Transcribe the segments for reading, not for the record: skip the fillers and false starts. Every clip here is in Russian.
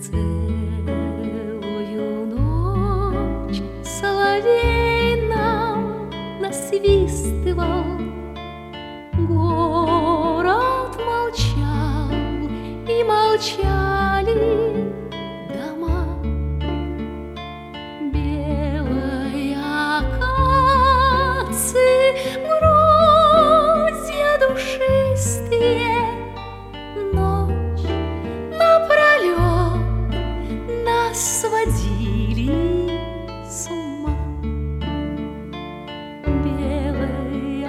Целую ночь соловей нам насвистывал, город молчал, и молчали дома. Белые акации, гроздья душистые, ночь напролет нас сводили с ума. Белые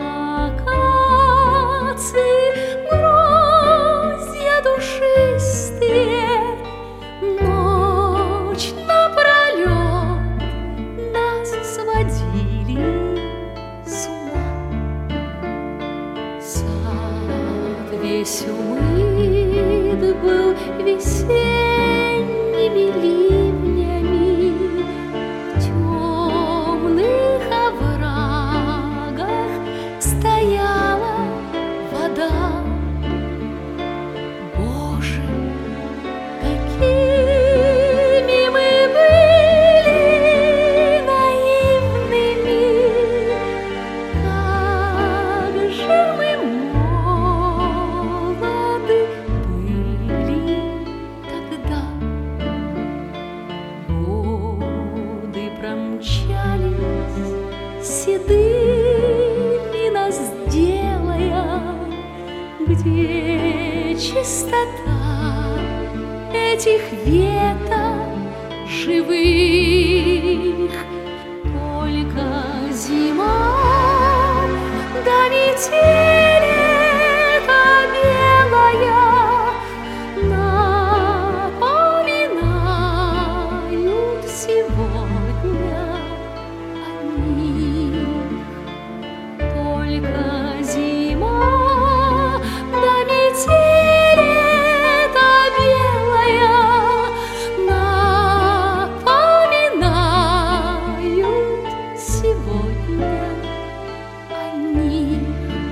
акации, гроздья душистые, ночь напролет нас сводили с ума. Сад весь умыт был весенними ливнями, в темных оврагах стояла вода. Боже, какими мы были наивными, как же мы молоды были тогда. Годы промчались седыми нас делая, где чистота этих веток живых? Только зима да метель эта белая напоминают сегодня о них. Только зима да метель эта белая напоминают сегодня о них.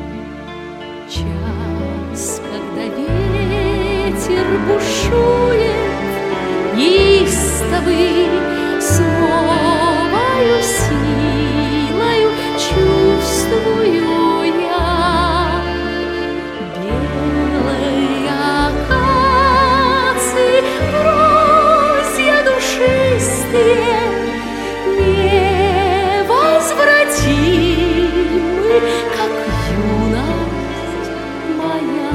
Час, когда ветер бушует неистовый, с новою силою чувствую я. Белые акации, гроздья душистые, невозвратимы, как юность моя.